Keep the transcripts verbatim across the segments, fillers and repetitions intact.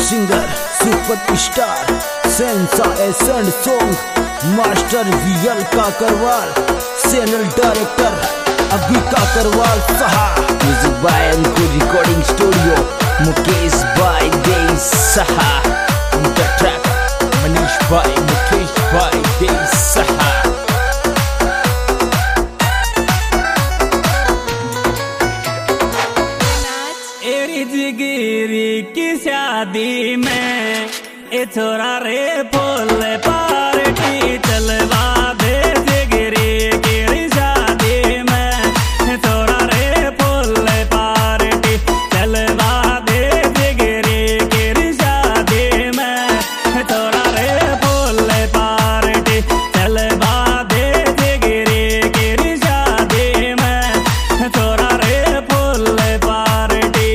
Singer super star सेंसा एसेंड song master V L Kakarwal channel director Abhi Kakarwal सहा म्यूजिक बाय एनको रिकॉर्डिंग स्टूडियो मुकेश बाय दे सहा the track Manish by Mukesh बाय दे सहा जिगिरी की शादी में ए छोरा रे फूल पार्टी चलवा दे जिगिरी की शादी में छोरा रे फूल पार्टी चलवा दे जिगिरी की शादी में छोरा रे फूल पार्टी चलवा दे जिगिरी की शादी में छोरा रे फूल पार्टी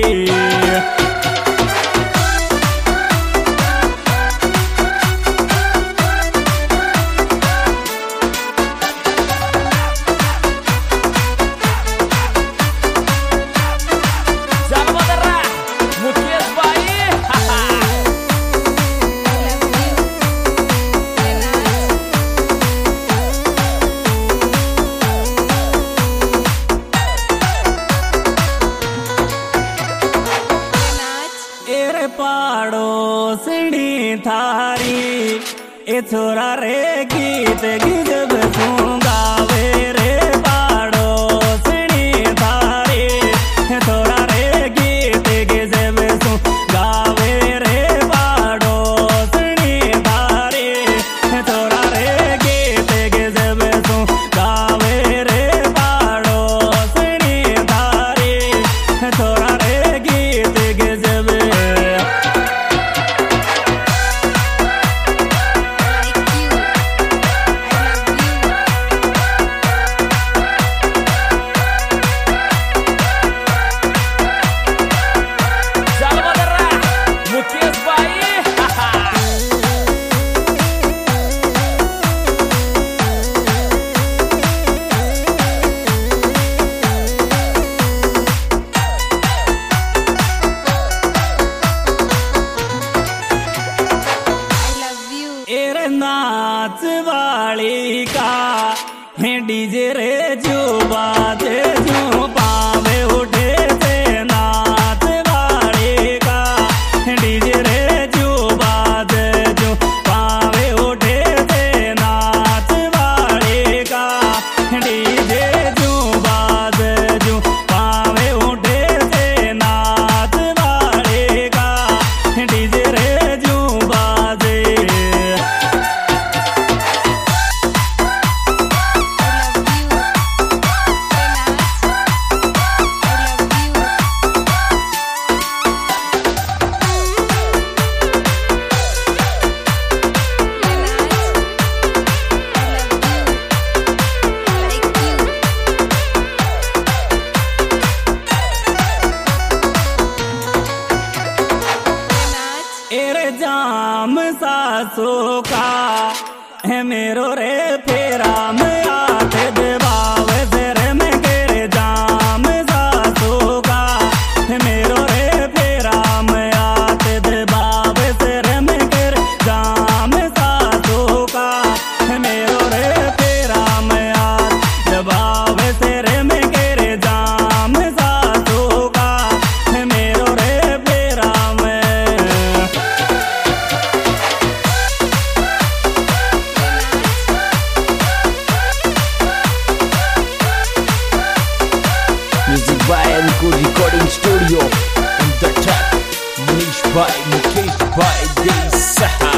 पड़ोसनी थारी ए छोरा रे गीत गिजब गावे रे पड़ोसनी थारी ए छोरा रे गीत गिजब गावे रे पड़ोसनी थारी ए छोरा रे गीत गिजब गावे रे पड़ोसनी थारी ए छोरा रे गीत गिजब नाच वाली का है डीजे रे जो बाजे जो पावे उठे से नाच वाली का है डीजे रे जो बाजे जो पावे उठे से नाच वाली का डीजे जो बाजे जो पावे उठे से नाच वाली का डीजे रे जो बाजे जाम सासों का है मेरो रे फेरा में आते देवाव तेरे में तेरे जाम सासों का है मेरो रे फेरा में आते देवाव तेरे में तेरे जाम सासों का है मेरो रे फेरा में आते देवाव तेरे में तेरे जाम सासों का है मेरो रे फेरा में म्यूजिक बाय एनको recording studio in the track Manish by Mukesh बाय दे सहा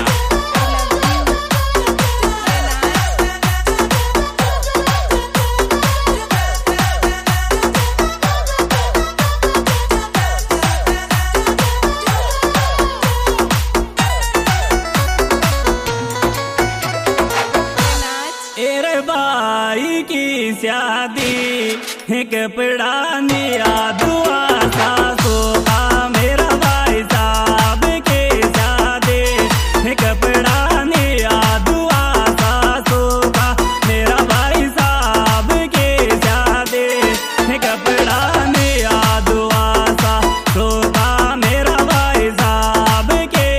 एरे भाई की शादी कपड़ा निया दुआ सासो का मेरा भाई साहब के शादी कपड़ा निया दुआ सासो का मेरा भाई साहब के शादी कपड़ा निया दुआ सासो का मेरा भाई साहब के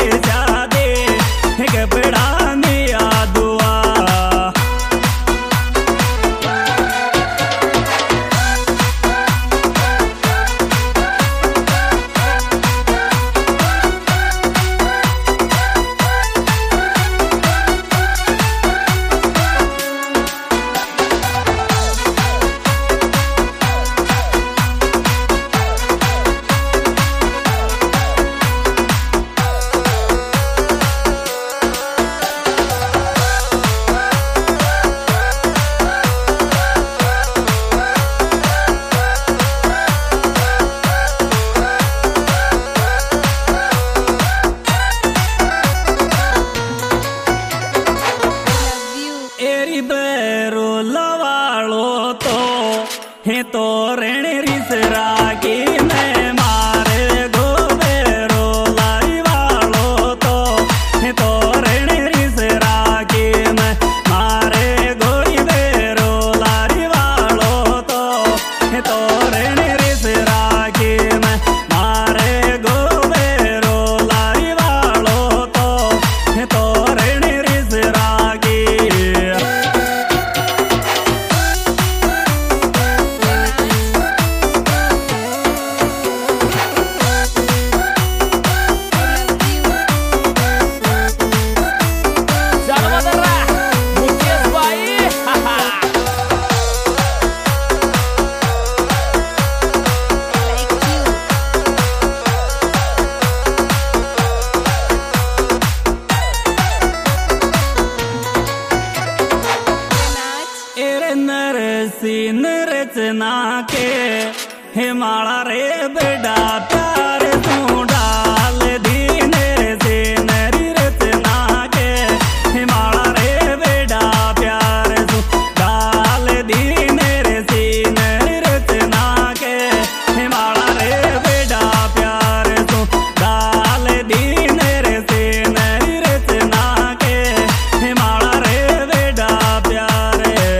हिमाला रे बेटा प्यार तू डाल दी मेरे से नरी रचना के हिमाला रे बेटा प्यार तू डाल दी मेरे से नरी रचना के हिमाला रे बेटा प्यार तू डाल दी मेरे से नरी रचना के हिमाला रे बेटा प्यार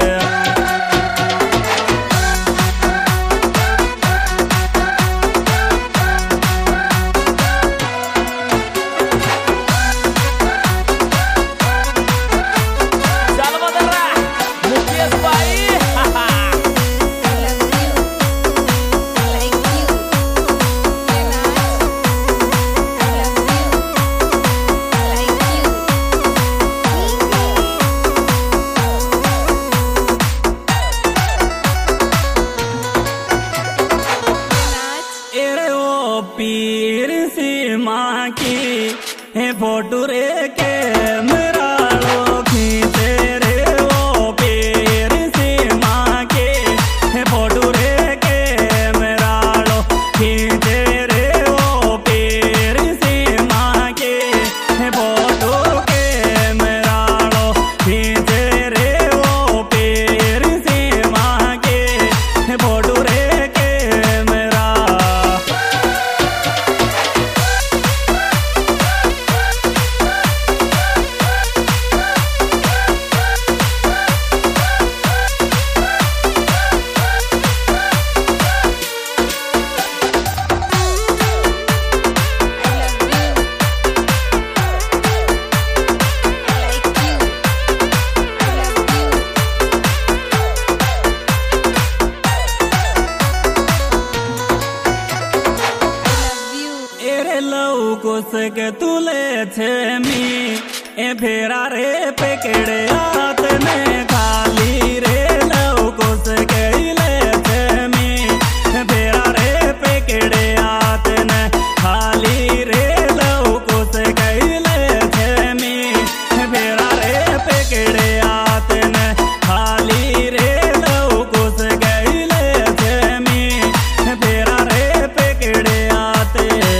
पीर सी माँ की है फोटो रे के मेरा लो खींचे रे वो पीर सी माँ की है फोटो रे के मेरा लो खींचे रे वो पीर सी माँ की है फोटो के मेरा लो खींचे रे वो पीर सी माँ की है फोटो रे के मेरा कुछ के तुले छे मी ए फेरा रे पेकेड़े हाथ में खाली रे लव कुछ के ले छे मी ए फेरा रे पेकेड़े हाथ में खाली रे लव कुछ के ले छे मी ए फेरा रे पेकेड़े हाथ में खाली रे लव कुछ के ले छे मी ए फेरा रे पेकेड़े हाथ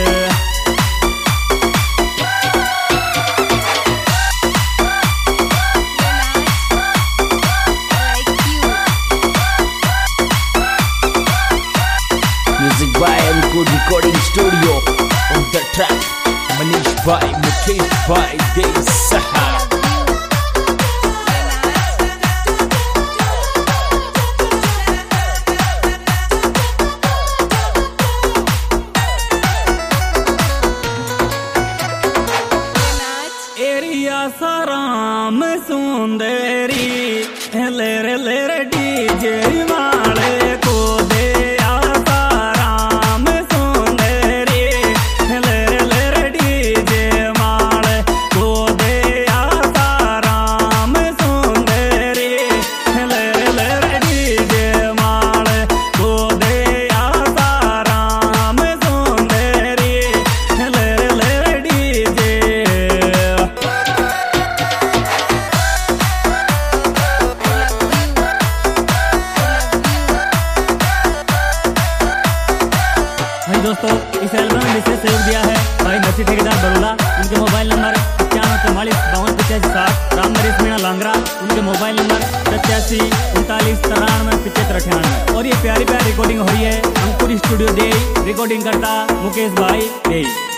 recording studio on the track Manish Bhai, Mukesh Bhai, Dei Saha. एरिया साराम सुंदरी लेरे लेरे डीजे वाले को दे दोस्तों इस एल्बम में विशेष सहयोग दिया है भाई नसीब ठेकेदार बरोला। उनके मोबाइल नंबर पचानवे चौवालीस बावन पचासी साठ। राम नरेश मीणा लांगरा, उनके मोबाइल नंबर पचासी उनतालीस तिरानवे पचहत्तर अठानवे। और ये प्यारी प्यारी रिकॉर्डिंग हो रही है अंकुर स्टूडियो दे, रिकॉर्डिंग करता मुकेश भाई दे।